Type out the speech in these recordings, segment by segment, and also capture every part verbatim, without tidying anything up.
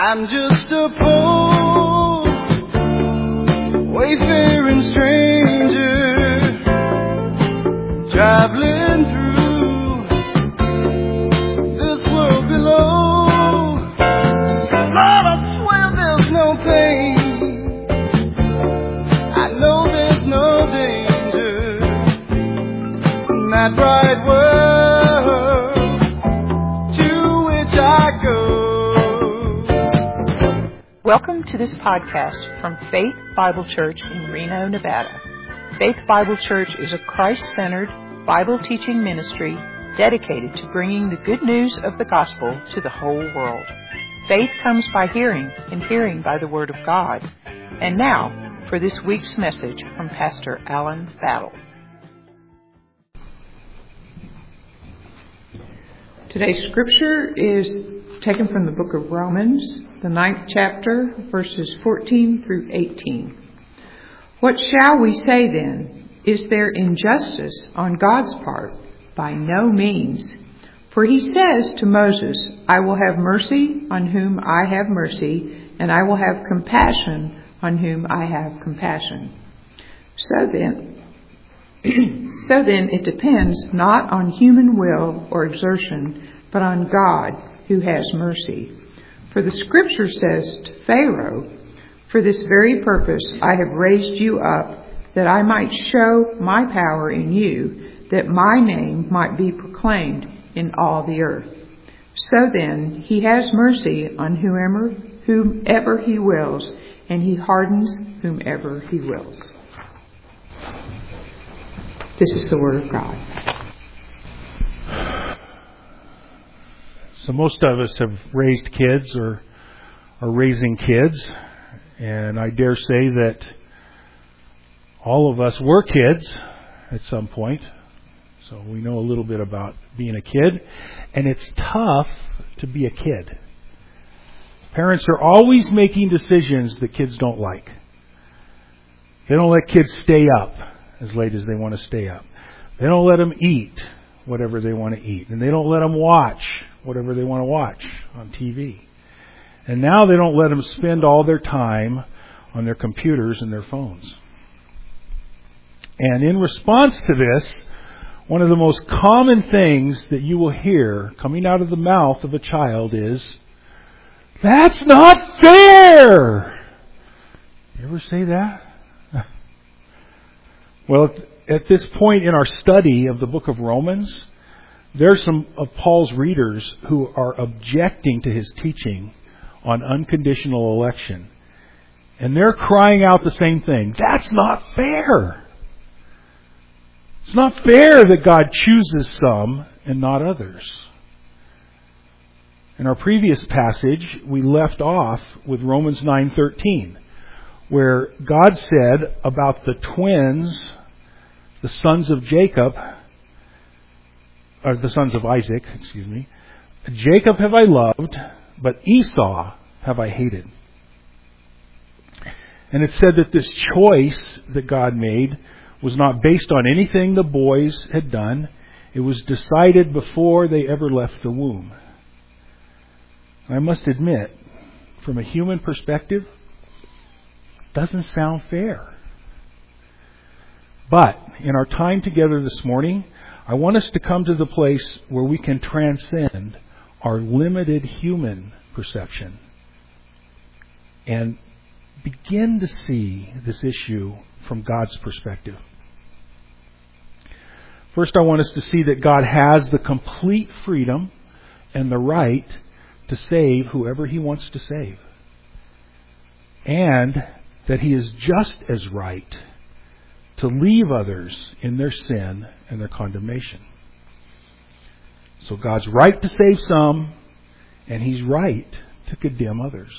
I'm just a poor, wayfaring stranger, traveling through this world below. Lord, I swear there's no pain, I know there's no danger in that bright world to which I go. Welcome to this podcast from Faith Bible Church in Reno, Nevada. Faith Bible Church is a Christ-centered Bible teaching ministry dedicated to bringing the good news of the gospel to the whole world. Faith comes by hearing, and hearing by the Word of God. And now, for this week's message from Pastor Alan Battle. Today's scripture is taken from the book of Romans, the ninth chapter, verses fourteen through eighteen. What shall we say then? Is there injustice on God's part? By no means. For he says to Moses, I will have mercy on whom I have mercy, and I will have compassion on whom I have compassion. So then, so then it depends not on human will or exertion, but on God who has mercy. For the scripture says to Pharaoh, for this very purpose I have raised you up, that I might show my power in you, that my name might be proclaimed in all the earth. So then he has mercy on whomever, whomever he wills, and he hardens whomever he wills. This is the word of God. So most of us have raised kids or are raising kids, and I dare say that all of us were kids at some point, so we know a little bit about being a kid, and it's tough to be a kid. Parents are always making decisions that kids don't like. They don't let kids stay up as late as they want to stay up. They don't let them eat whatever they want to eat, and they don't let them watch whatever they want to watch on T V. And now they don't let them spend all their time on their computers and their phones. And in response to this, one of the most common things that you will hear coming out of the mouth of a child is, that's not fair! You ever say that? Well, at this point in our study of the book of Romans, there's some of Paul's readers who are objecting to his teaching on unconditional election. And they're crying out the same thing. That's not fair. It's not fair that God chooses some and not others. In our previous passage, we left off with Romans nine thirteen, where God said about the twins, the sons of Jacob, or the sons of Isaac, excuse me, Jacob have I loved, but Esau have I hated. And it said that this choice that God made was not based on anything the boys had done. It was decided before they ever left the womb. I must admit, from a human perspective, it doesn't sound fair. But in our time together this morning, I want us to come to the place where we can transcend our limited human perception and begin to see this issue from God's perspective. First, I want us to see that God has the complete freedom and the right to save whoever He wants to save. And that He is just as right to leave others in their sin and their condemnation. So God's right to save some, and He's right to condemn others.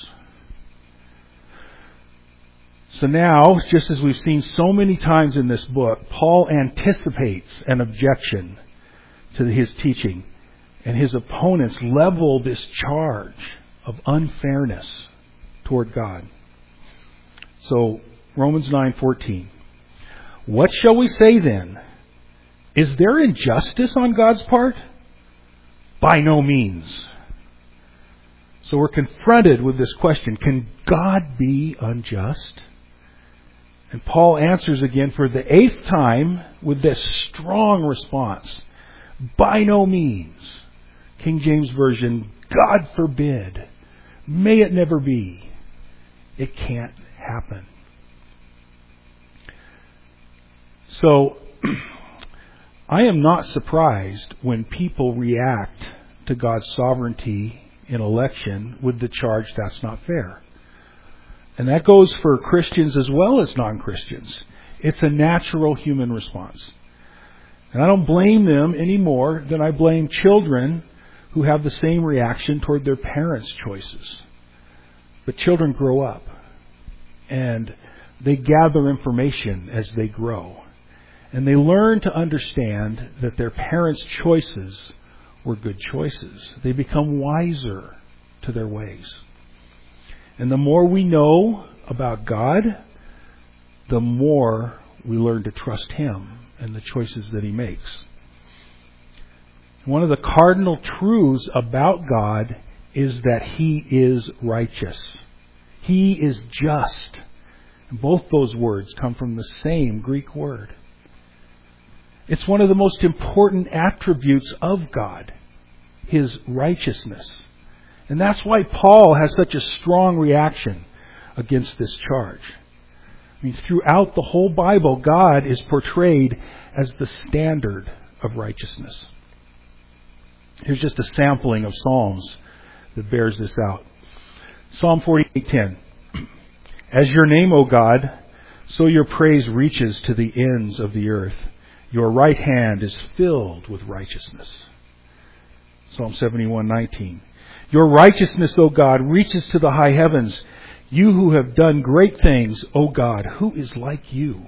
So now, just as we've seen so many times in this book, Paul anticipates an objection to his teaching, and his opponents level this charge of unfairness toward God. So, Romans nine fourteen. What shall we say then? Is there injustice on God's part? By no means. So we're confronted with this question, can God be unjust? And Paul answers again for the eighth time with this strong response. By no means. King James Version, God forbid. May it never be. It can't happen. So, I am not surprised when people react to God's sovereignty in election with the charge that's not fair. And that goes for Christians as well as non-Christians. It's a natural human response. And I don't blame them any more than I blame children who have the same reaction toward their parents' choices. But children grow up and they gather information as they grow. And they learn to understand that their parents' choices were good choices. They become wiser to their ways. And the more we know about God, the more we learn to trust Him and the choices that He makes. One of the cardinal truths about God is that He is righteous. He is just. And both those words come from the same Greek word. It's one of the most important attributes of God, His righteousness. And that's why Paul has such a strong reaction against this charge. I mean, throughout the whole Bible, God is portrayed as the standard of righteousness. Here's just a sampling of Psalms that bears this out. Psalm forty-eight ten. As your name, O God, so your praise reaches to the ends of the earth. Your right hand is filled with righteousness. Psalm seventy-one nineteen. Your righteousness, O God, reaches to the high heavens. You who have done great things, O God, who is like you?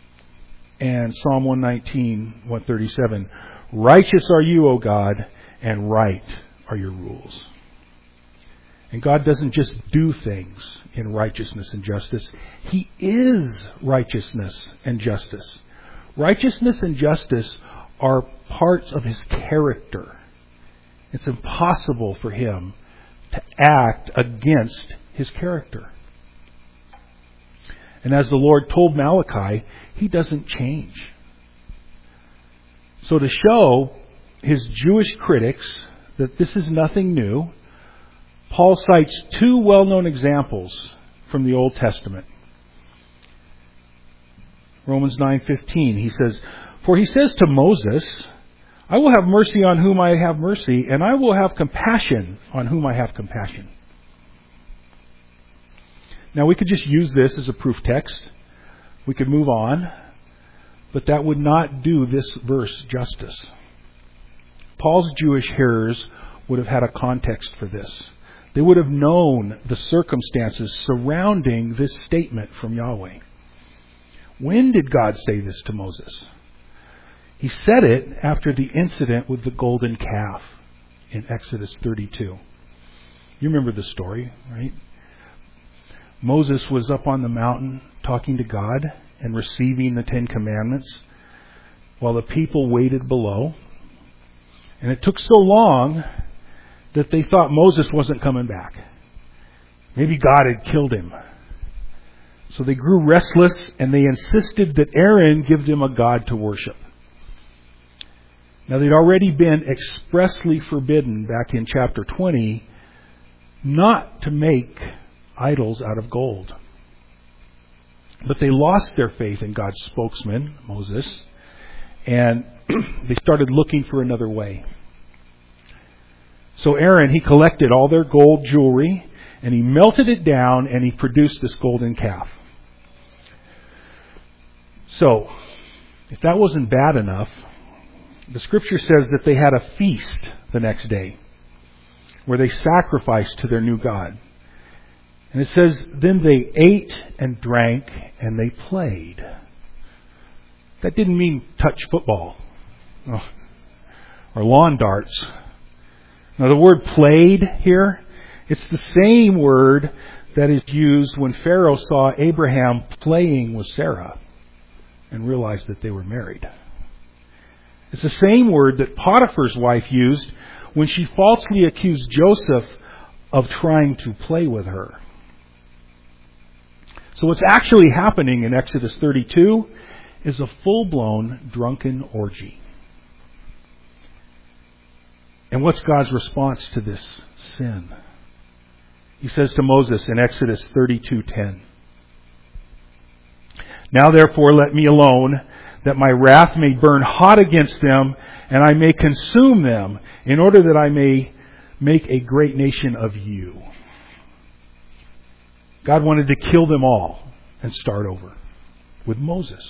And Psalm one nineteen, one thirty-seven. Righteous are you, O God, and right are your rules. And God doesn't just do things in righteousness and justice. He is righteousness and justice. Righteousness and justice are parts of His character. It's impossible for Him to act against His character. And as the Lord told Malachi, He doesn't change. So to show His Jewish critics that this is nothing new, Paul cites two well-known examples from the Old Testament. Romans nine fifteen, he says, For He says to Moses, I will have mercy on whom I have mercy, and I will have compassion on whom I have compassion. Now we could just use this as a proof text. We could move on, but that would not do this verse justice. Paul's Jewish hearers would have had a context for this. They would have known the circumstances surrounding this statement from Yahweh. When did God say this to Moses? He said it after the incident with the golden calf in Exodus thirty-two. You remember the story, right? Moses was up on the mountain talking to God and receiving the Ten Commandments while the people waited below. And it took so long that they thought Moses wasn't coming back. Maybe God had killed him. So they grew restless and they insisted that Aaron give them a god to worship. Now they'd already been expressly forbidden back in chapter twenty not to make idols out of gold. But they lost their faith in God's spokesman, Moses, and they started looking for another way. So Aaron, he collected all their gold jewelry and he melted it down and he produced this golden calf. So, if that wasn't bad enough, the scripture says that they had a feast the next day where they sacrificed to their new god. And it says, then they ate and drank and they played. That didn't mean touch football or lawn darts. Now the word played here, it's the same word that is used when Pharaoh saw Abraham playing with Sarah and realized that they were married. It's the same word that Potiphar's wife used when she falsely accused Joseph of trying to play with her. So what's actually happening in Exodus thirty-two is a full-blown drunken orgy. And what's God's response to this sin? He says to Moses in Exodus thirty-two ten, "Now therefore let me alone, that my wrath may burn hot against them, and I may consume them, in order that I may make a great nation of you." God wanted to kill them all and start over with Moses.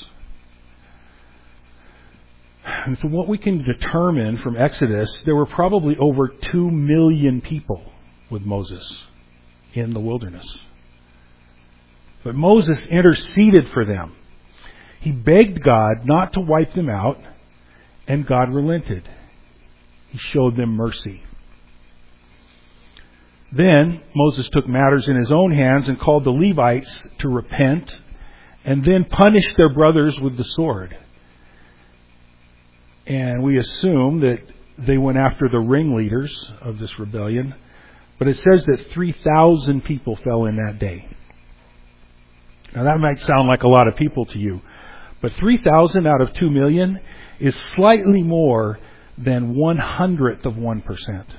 And from what we can determine from Exodus, there were probably over two million people with Moses in the wilderness. But Moses interceded for them. He begged God not to wipe them out, and God relented. He showed them mercy. Then Moses took matters in his own hands and called the Levites to repent, and then punished their brothers with the sword. And we assume that they went after the ringleaders of this rebellion, but it says that three thousand people fell in that day. Now that might sound like a lot of people to you, but three thousand out of two million is slightly more than one hundredth of one percent.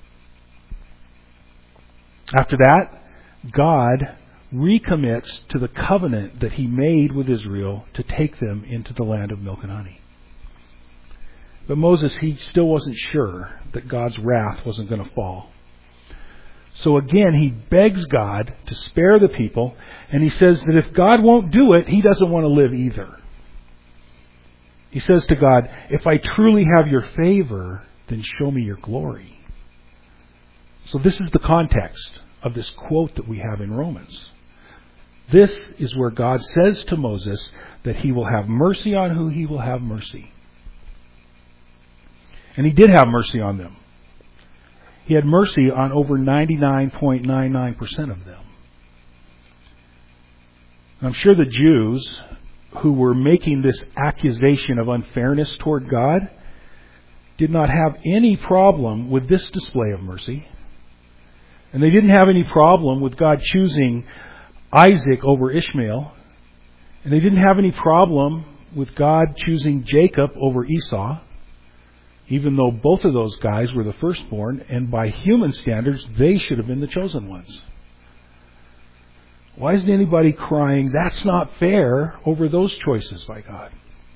After that, God recommits to the covenant that He made with Israel to take them into the land of milk and honey. But Moses, he still wasn't sure that God's wrath wasn't going to fall. So again, he begs God to spare the people, and he says that if God won't do it, he doesn't want to live either. He says to God, "If I truly have your favor, then show me your glory." So this is the context of this quote that we have in Romans. This is where God says to Moses that he will have mercy on who he will have mercy. And he did have mercy on them. He had mercy on over ninety-nine point nine nine percent of them. I'm sure the Jews who were making this accusation of unfairness toward God did not have any problem with this display of mercy. And they didn't have any problem with God choosing Isaac over Ishmael. And they didn't have any problem with God choosing Jacob over Esau, even though both of those guys were the firstborn, and by human standards, they should have been the chosen ones. Why isn't anybody crying, "That's not fair," over those choices by God?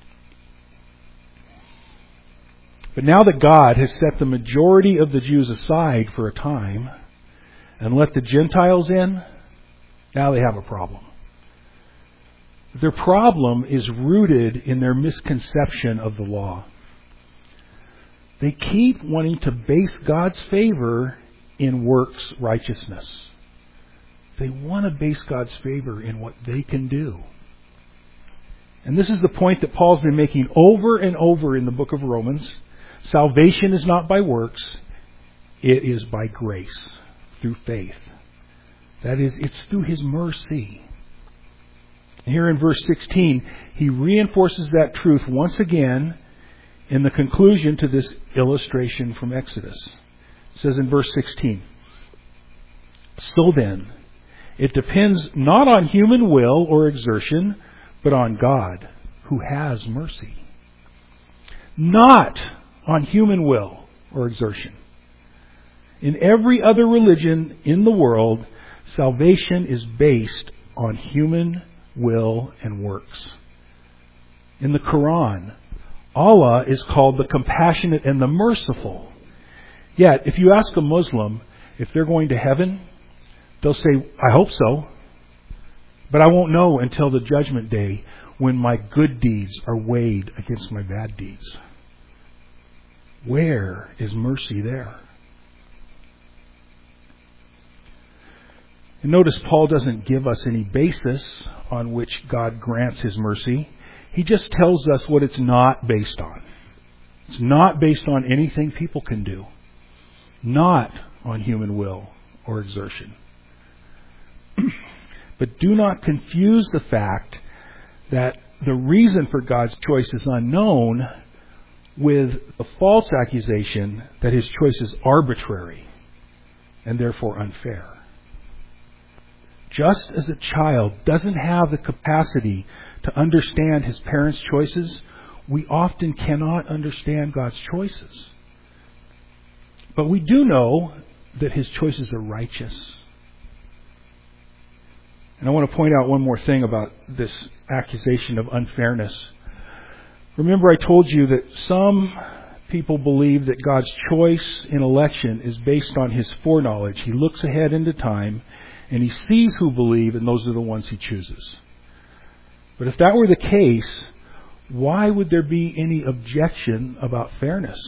But now that God has set the majority of the Jews aside for a time and let the Gentiles in, now they have a problem. Their problem is rooted in their misconception of the law. They keep wanting to base God's favor in works righteousness. They want to base God's favor in what they can do. And this is the point that Paul's been making over and over in the book of Romans. Salvation is not by works. It is by grace, through faith. That is, it's through His mercy. And here in verse sixteen, he reinforces that truth once again in the conclusion to this illustration from Exodus. It says in verse sixteen, "So then, it depends not on human will or exertion, but on God, who has mercy." Not on human will or exertion. In every other religion in the world, salvation is based on human will and works. In the Quran, Allah is called the compassionate and the merciful. Yet, if you ask a Muslim if they're going to heaven, they'll say, "I hope so, but I won't know until the judgment day when my good deeds are weighed against my bad deeds." Where is mercy there? And notice Paul doesn't give us any basis on which God grants His mercy. He just tells us what it's not based on. It's not based on anything people can do. Not on human will or exertion. But do not confuse the fact that the reason for God's choice is unknown with the false accusation that His choice is arbitrary. and therefore unfair. Just as a child doesn't have the capacity to understand his parents' choices, we often cannot understand God's choices. But we do know that his choices are righteous. And I want to point out one more thing about this accusation of unfairness. Remember, I told you that some people believe that God's choice in election is based on his foreknowledge. He looks ahead into time and he sees who believe, and those are the ones he chooses. But if that were the case, why would there be any objection about fairness?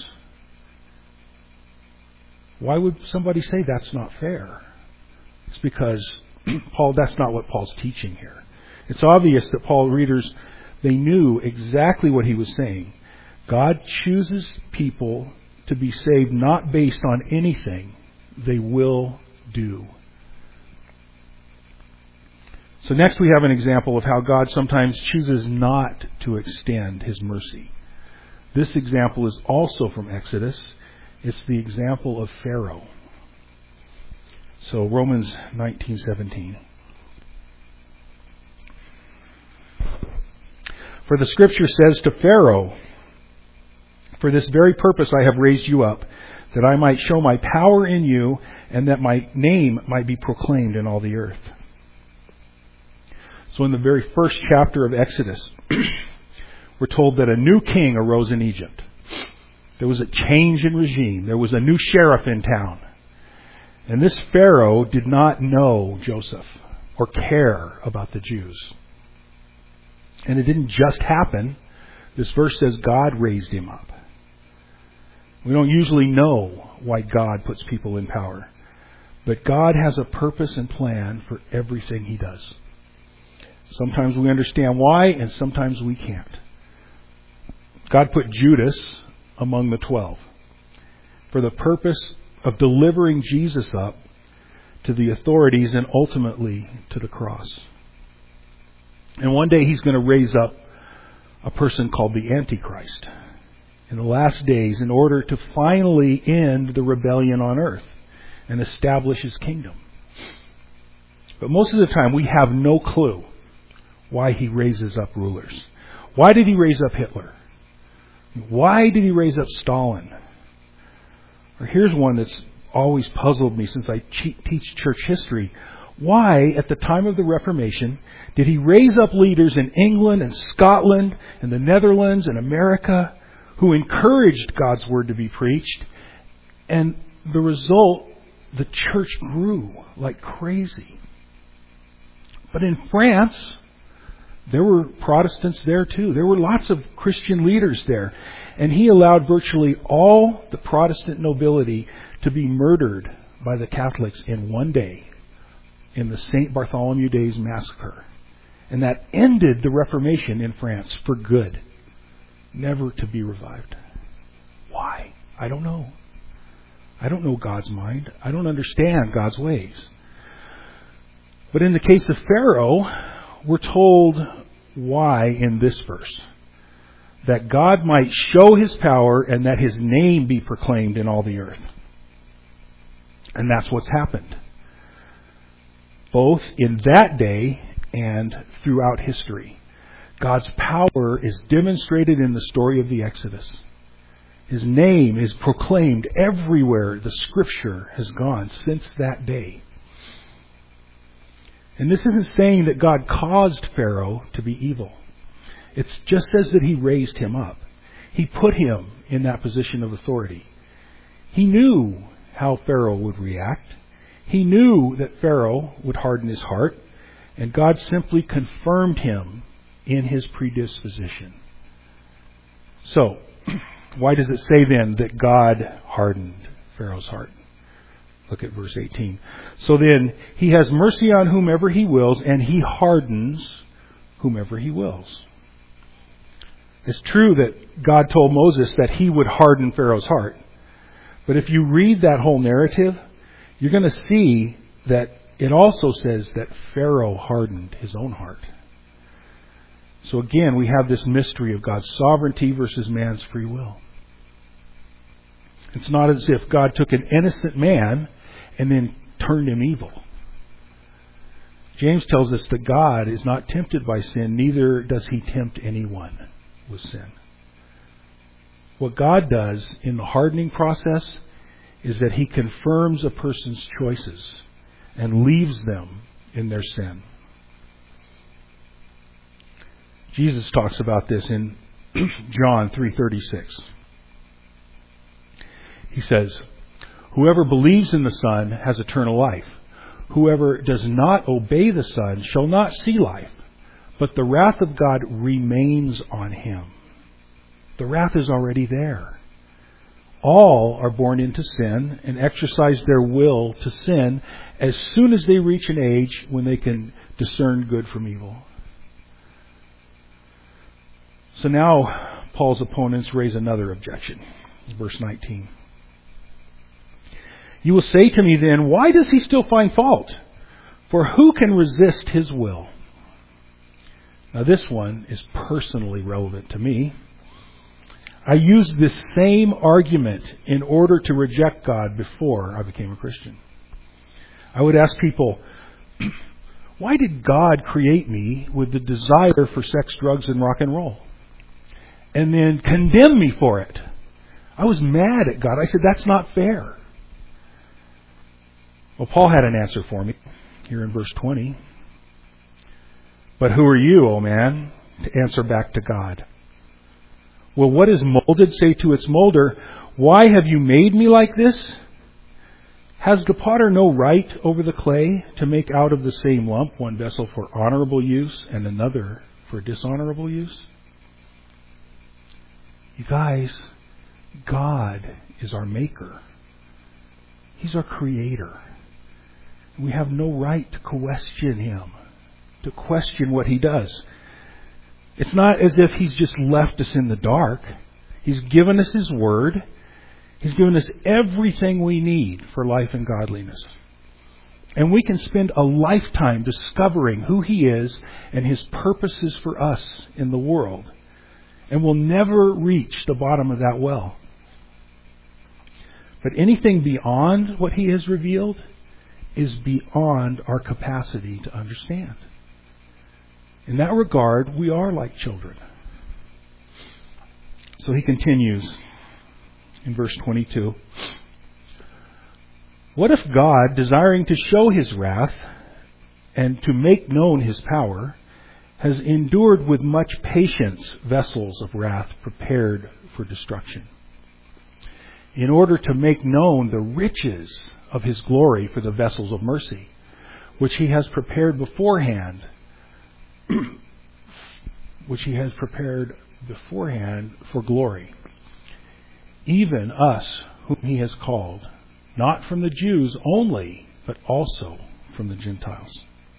Why would somebody say that's not fair? It's because, Paul, that's not what Paul's teaching here. It's obvious that Paul readers, they knew exactly what he was saying. God chooses people to be saved not based on anything they will do. So next we have an example of how God sometimes chooses not to extend his mercy. This example is also from Exodus. It's the example of Pharaoh. So Romans nineteen seventeen. For the scripture says to Pharaoh, "For this very purpose I have raised you up, that I might show my power in you, and that my name might be proclaimed in all the earth." So in the very first chapter of Exodus, we're told that a new king arose in Egypt. There was a change in regime. There was a new sheriff in town. And this Pharaoh did not know Joseph or care about the Jews. And it didn't just happen. This verse says God raised him up. We don't usually know why God puts people in power. But God has a purpose and plan for everything he does. Sometimes we understand why, and sometimes we can't. God put Judas among the twelve for the purpose of delivering Jesus up to the authorities and ultimately to the cross. And one day he's going to raise up a person called the Antichrist in the last days in order to finally end the rebellion on earth and establish his kingdom. But most of the time we have no clue why he raises up rulers. Why did he raise up Hitler? Why did he raise up Stalin? Or here's one that's always puzzled me since I teach church history. Why, at the time of the Reformation, did he raise up leaders in England and Scotland and the Netherlands and America who encouraged God's word to be preached? And the result, the church grew like crazy. But in France, there were Protestants there too. There were lots of Christian leaders there. And he allowed virtually all the Protestant nobility to be murdered by the Catholics in one day in the Saint Bartholomew Days massacre. And that ended the Reformation in France for good, never to be revived. Why? I don't know. I don't know God's mind. I don't understand God's ways. But in the case of Pharaoh, we're told why in this verse. That God might show his power and that his name be proclaimed in all the earth. And that's what's happened. Both in that day and throughout history. God's power is demonstrated in the story of the Exodus. His name is proclaimed everywhere the scripture has gone since that day. And this isn't saying that God caused Pharaoh to be evil. It just says that he raised him up. He put him in that position of authority. He knew how Pharaoh would react. He knew that Pharaoh would harden his heart. And God simply confirmed him in his predisposition. So, why does it say then that God hardened Pharaoh's heart? Look at verse eighteen. So then, he has mercy on whomever he wills, and he hardens whomever he wills. It's true that God told Moses that he would harden Pharaoh's heart. But if you read that whole narrative, you're going to see that it also says that Pharaoh hardened his own heart. So again, we have this mystery of God's sovereignty versus man's free will. It's not as if God took an innocent man and then turned him evil. James tells us that God is not tempted by sin, neither does he tempt anyone with sin. What God does in the hardening process is that he confirms a person's choices and leaves them in their sin. Jesus talks about this in John three thirty-six. He says, "Whoever believes in the Son has eternal life. Whoever does not obey the Son shall not see life, but the wrath of God remains on him." The wrath is already there. All are born into sin and exercise their will to sin as soon as they reach an age when they can discern good from evil. So now Paul's opponents raise another objection. Verse nineteen. "You will say to me then, why does he still find fault? For who can resist his will?" Now this one is personally relevant to me. I used this same argument in order to reject God before I became a Christian. I would ask people, why did God create me with the desire for sex, drugs, and rock and roll? And then condemn me for it. I was mad at God. I said, that's not fair. Well, Paul had an answer for me here in verse twenty. "But who are you, O man, to answer back to God? Will what is molded say to its molder, why have you made me like this? Has the potter no right over the clay to make out of the same lump one vessel for honorable use and another for dishonorable use?" You guys, God is our maker. He's our creator. We have no right to question him, to question what he does. It's not as if he's just left us in the dark. He's given us his word. He's given us everything we need for life and godliness. And we can spend a lifetime discovering who he is and his purposes for us in the world. And we'll never reach the bottom of that well. But anything beyond what he has revealed is beyond our capacity to understand. In that regard, we are like children. So he continues in verse twenty-two. "What if God, desiring to show his wrath and to make known his power, has endured with much patience vessels of wrath prepared for destruction, in order to make known the riches of his glory for the vessels of mercy, which he has prepared beforehand, which he has prepared beforehand for glory, even us whom he has called, not from the Jews only, but also from the Gentiles."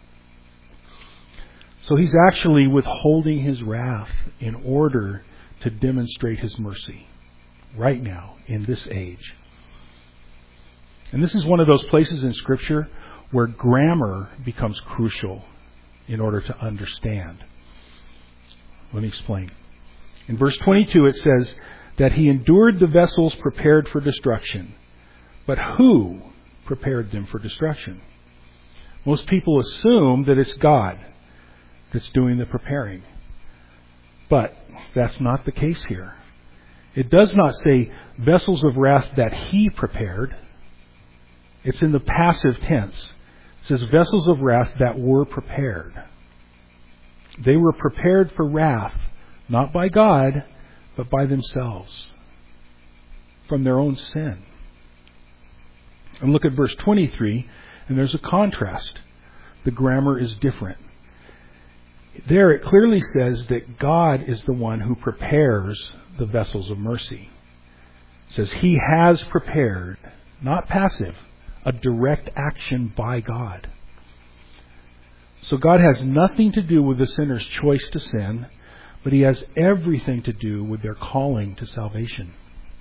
So he's actually withholding his wrath in order to demonstrate his mercy right now in this age. And this is one of those places in Scripture where grammar becomes crucial in order to understand. Let me explain. In verse twenty-two it says that he endured the vessels prepared for destruction. But who prepared them for destruction? Most people assume that it's God that's doing the preparing. But that's not the case here. It does not say vessels of wrath that he prepared. It's in the passive tense. It says vessels of wrath that were prepared. They were prepared for wrath, not by God, but by themselves, from their own sin. And look at verse twenty-three, and there's a contrast. The grammar is different. There it clearly says that God is the one who prepares the vessels of mercy. It says he has prepared, not passive, a direct action by God. So God has nothing to do with the sinner's choice to sin, but he has everything to do with their calling to salvation.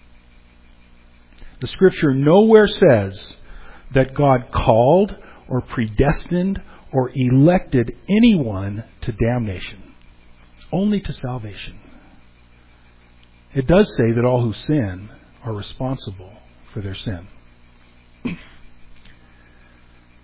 The Scripture nowhere says that God called or predestined or elected anyone to damnation, only to salvation. It does say that all who sin are responsible for their sin.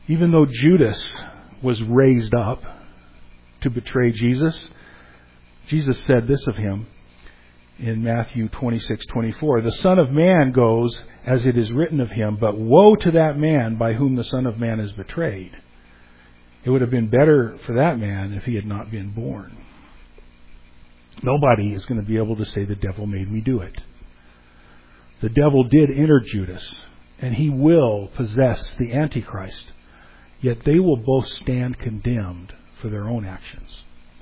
Even though Judas was raised up to betray Jesus, Jesus said this of him in Matthew twenty-six twenty-four, "The Son of Man goes as it is written of him, but woe to that man by whom the Son of Man is betrayed. It would have been better for that man if he had not been born." Nobody is going to be able to say the devil made me do it. The devil did enter Judas, and he will possess the Antichrist. Yet they will both stand condemned for their own actions.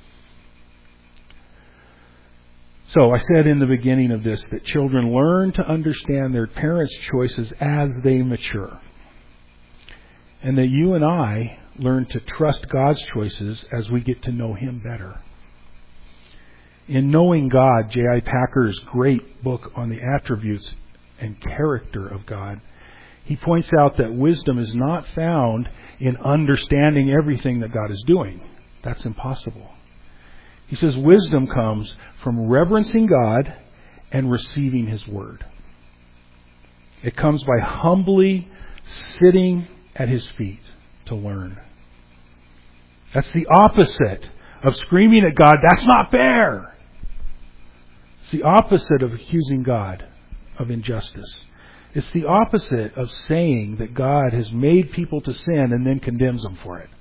So I said in the beginning of this that children learn to understand their parents' choices as they mature. And that you and I learn to trust God's choices as we get to know Him better. In Knowing God, J I Packer's great book on the attributes and character of God, he points out that wisdom is not found in understanding everything that God is doing. That's impossible. He says wisdom comes from reverencing God and receiving His Word. It comes by humbly sitting at His feet to learn. That's the opposite of screaming at God, "That's not fair!" It's the opposite of accusing God of injustice. It's the opposite of saying that God has made people to sin and then condemns them for it.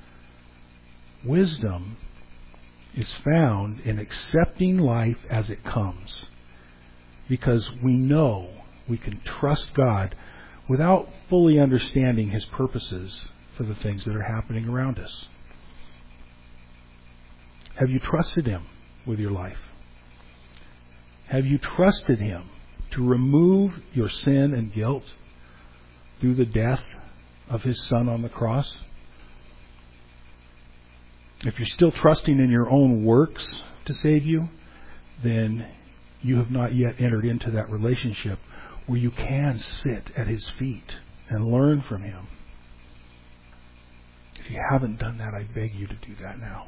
Wisdom is found in accepting life as it comes, because we know we can trust God without fully understanding His purposes for the things that are happening around us. Have you trusted Him with your life? Have you trusted Him to remove your sin and guilt through the death of His Son on the cross? If you're still trusting in your own works to save you, then you have not yet entered into that relationship where you can sit at His feet and learn from Him. If you haven't done that, I beg you to do that now.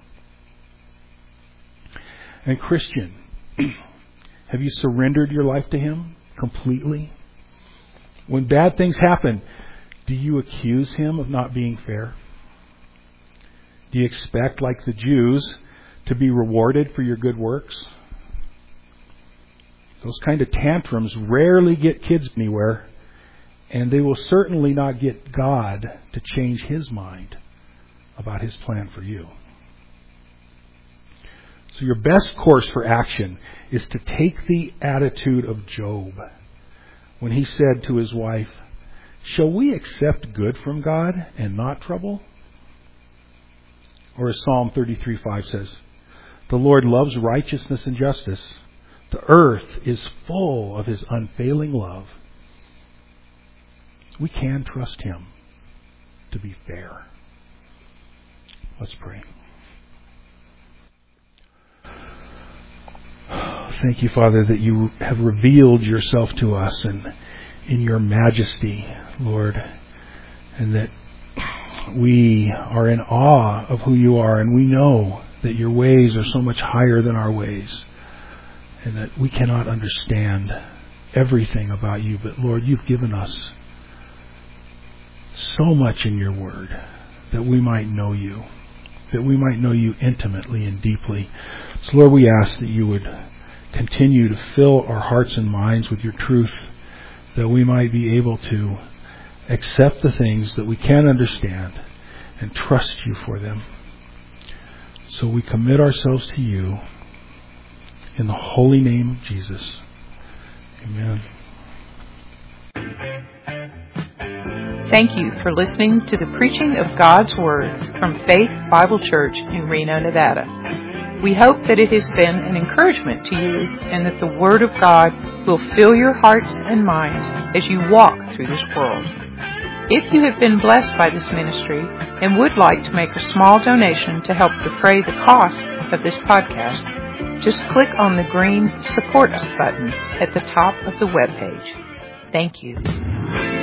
And Christian, have you surrendered your life to Him completely? When bad things happen, do you accuse Him of not being fair? Do you expect, like the Jews, to be rewarded for your good works? Those kind of tantrums rarely get kids anywhere, and they will certainly not get God to change His mind about His plan for you. So your best course for action is to take the attitude of Job when he said to his wife, "Shall we accept good from God and not trouble?" Or as Psalm thirty-three five says, "The Lord loves righteousness and justice. The earth is full of His unfailing love." We can trust Him to be fair. Let's pray. Thank you, Father, that you have revealed yourself to us and in your majesty, Lord, and that we are in awe of who you are, and we know that your ways are so much higher than our ways, and that we cannot understand everything about you. But Lord, you've given us so much in your word that we might know you, that we might know you intimately and deeply. So Lord, we ask that you would continue to fill our hearts and minds with your truth, that we might be able to accept the things that we can understand and trust you for them. So we commit ourselves to you in the holy name of Jesus. Amen. Thank you for listening to the preaching of God's Word from Faith Bible Church in Reno, Nevada. We hope that it has been an encouragement to you and that the Word of God will fill your hearts and minds as you walk through this world. If you have been blessed by this ministry and would like to make a small donation to help defray the cost of this podcast, just click on the green Support Us button at the top of the webpage. Thank you.